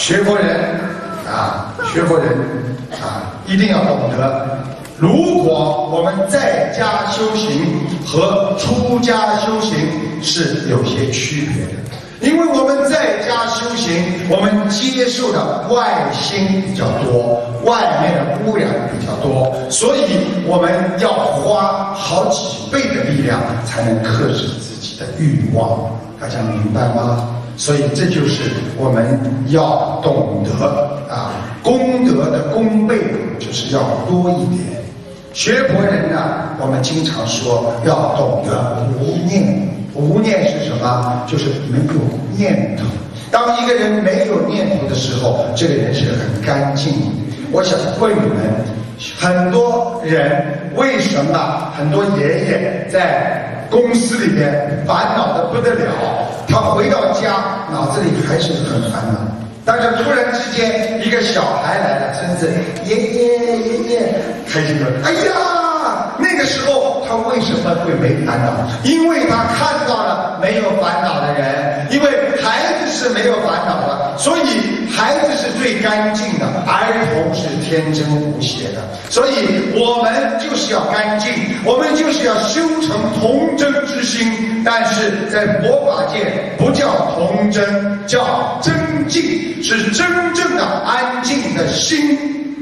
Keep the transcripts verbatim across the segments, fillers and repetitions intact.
学佛人啊，学佛人啊，一定要懂得，如果我们在家修行和出家修行是有些区别的。因为我们在家修行，我们接受的外心比较多，外面的污染比较多，所以我们要花好几倍的力量才能克制自己的欲望，大家明白吗？所以这就是我们要懂得啊，功德的功倍就是要多一点。学佛人呢，我们经常说要懂得无念。无念是什么？就是没有念头。当一个人没有念头的时候，这个人是很干净的。我想问你们，很多人为什么很多爷爷在公司里边烦恼得不得了，他回到家脑子里还是很烦恼，但是突然之间一个小孩来了，孙子爷爷爷爷开心了，哎呀，那个时候他为什么会没烦恼？因为他看到了没有烦恼的人，因为孩子是没有烦恼的，所以孩子是最干净的，儿童是天真无邪的。所以我们就是要干净，我们就是要修成童真之心。但是在佛法界不叫童真，叫真净，是真正的安静的心。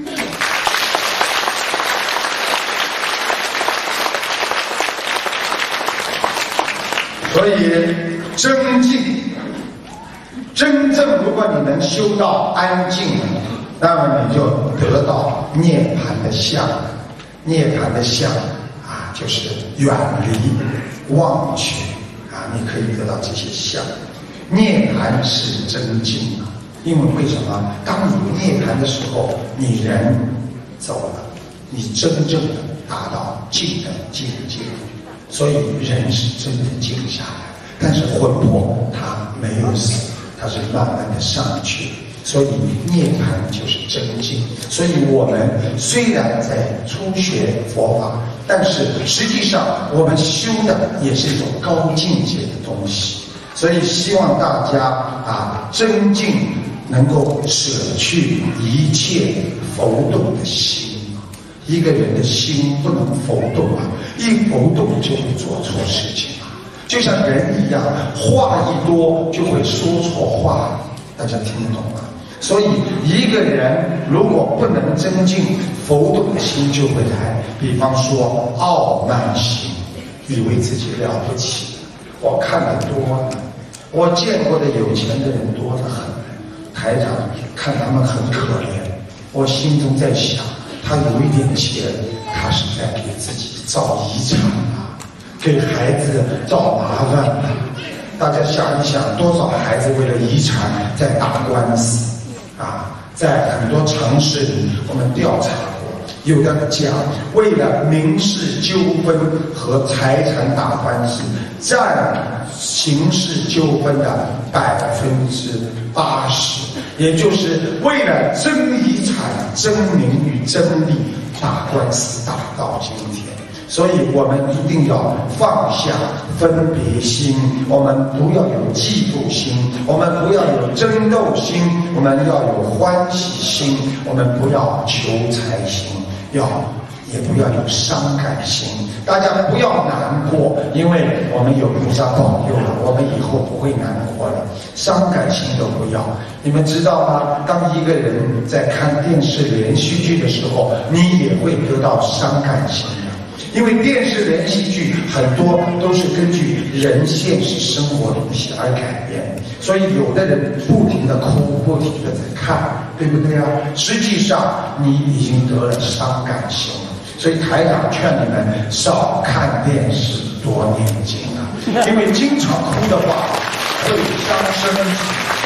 所以真静，真正如果你能修到安静，那么你就得到涅槃的相。涅槃的相啊，就是远离忘却啊，你可以得到这些相。涅槃是真静啊，因为为什么？当你涅槃的时候，你人走了，你真正的达到静的境界。所以人是真的静下来，但是魂魄它没有死，它是慢慢的上去。所以涅槃就是真静。所以我们虽然在初学佛法，但是实际上我们修的也是一种高境界的东西。所以希望大家啊，真静能够舍去一切浮动的心。一个人的心不能浮动啊，一浮动就会做错事情啊。就像人一样，话一多就会说错话，大家听得懂吗？所以一个人如果不能增进浮动的心就会来，比方说傲慢心，以为自己了不起，我看得多了，我见过的有钱的人多得很，台长看他们很可怜，我心中在想，他有一点钱，他是在给自己造遗产啊，给孩子找麻烦啊。大家想一想，多少孩子为了遗产在打官司啊？在很多城市里，我们调查过，有的家为了民事纠纷和财产打官司，占刑事纠纷的百分之八十。也就是为了争遗产、争名誉、争利，打官司打到今天。所以我们一定要放下分别心，我们不要有嫉妒心，我们不要有争斗心，我们要有欢喜心，我们不要求财心，要也不要有伤感心。大家不要难过，因为我们有菩萨保佑了，我们以后不会难过了。伤感心都不要。你们知道吗？当一个人在看电视连续剧的时候，你也会得到伤感心的。因为电视连续剧很多都是根据人现实生活东西而改编，所以有的人不停地哭，不停地在看，对不对啊？实际上你已经得了伤感心了。所以台长劝你们少看电视，多念经啊！因为经常哭的话会伤身体，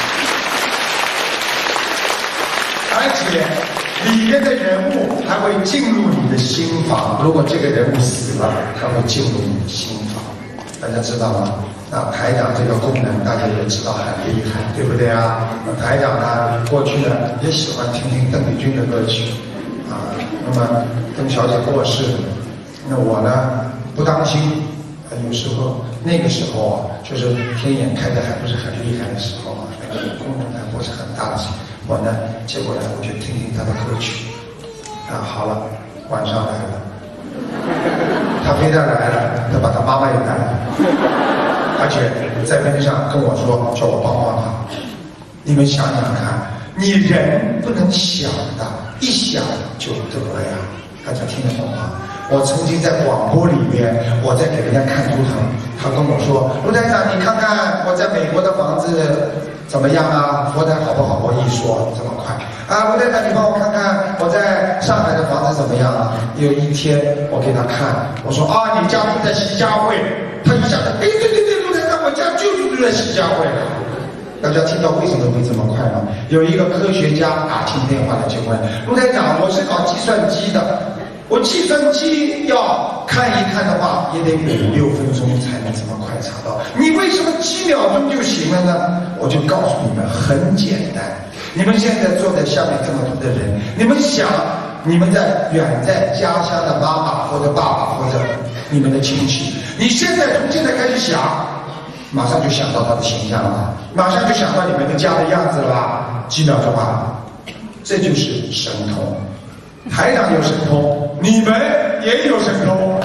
而且里面的人物还会进入你的心房。如果这个人物死了，他会进入你的心房，大家知道吗？那台长这个功能大家也知道很厉害，对不对啊？那台长呢，过去呢也喜欢听听邓丽君的歌曲啊。那么邓小姐过世了，那我呢不当心，有时候那个时候啊，就是天眼开的还不是很厉害的时候啊，那个功能还不是很大的时候， 我呢接过来我就听听他的歌曲。啊，好了，晚上来了，他非但来了，他把他妈妈也带来了，而且在边上跟我说叫我帮帮他。你们想想看，你人不能想的，一想就得呀。大家听得懂吗？我曾经在广播里面，我在给人家看图腾，他跟我说：“卢台长，你看看我在美国的房子怎么样啊？佛台好不好？”我一说这么快啊，卢台长，你帮我看看我在上海的房子怎么样啊？有一天我给他看，我说：“啊，你家住在徐家汇。”他一下子，哎，对对对，卢台长，我家就是住在徐家汇。大家听到为什么会这么快吗？有一个科学家打进电话来就问卢台长，我是搞计算机的。我计算机要看一看的话，也得五六分钟才能这么快查到。你为什么几秒钟就行了呢？我就告诉你们，很简单。你们现在坐在下面这么多的人，你们想，你们在远在家乡的妈妈或者爸爸或者你们的亲戚，你现在从现在开始想，马上就想到他的形象了，马上就想到你们的家的样子了吧？几秒钟吧，这就是神通。台长有神通，你们也有神通。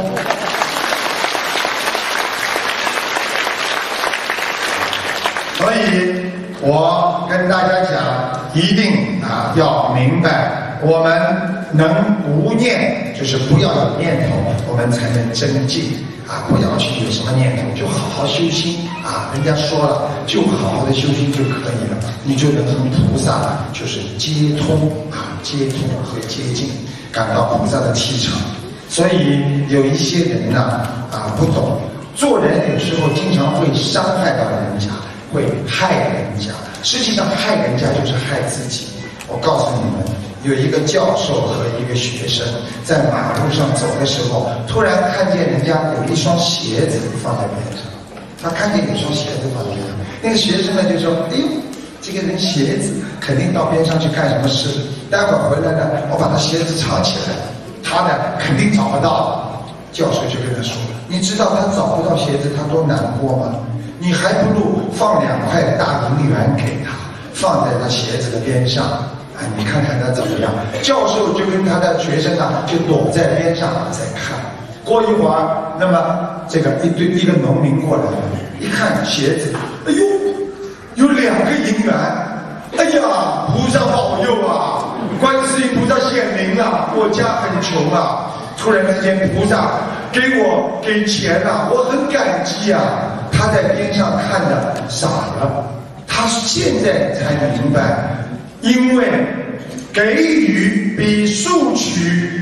所以我跟大家讲，一定啊要明白，我们能无念，就是不要有念头，我们才能增进啊！不要去有什么念头，就好好修心啊！人家说了，就好好的修心就可以了，你就能跟菩萨就是接通啊，接通和接近。感到菩萨的气场。所以有一些人呢啊不懂，做人有时候经常会伤害到人家，会害人家，实际上害人家就是害自己。我告诉你们，有一个教授和一个学生在马路上走的时候，突然看见人家有一双鞋子放在边上，他看见有一双鞋子放在边上，那个学生呢就说：“哎呦，这个人鞋子肯定到边上去干什么事，待会儿回来呢，我把他鞋子藏起来，他呢肯定找不到。”教授就跟他说：“你知道他找不到鞋子他多难过吗？你还不如放两块大银元给他，放在他鞋子的边上，啊，你看看他怎么样。”教授就跟他的学生啊，就躲在边上在看。过一会儿，那么这个一堆一个农民过来了，一看鞋子，哎呦，有两个银元，哎呀，菩萨保佑啊，观世音菩萨显灵啊，我家很穷啊。突然之间菩萨给我给钱了，我很感激啊。他在边上看着傻了，他现在才明白，因为给予比索取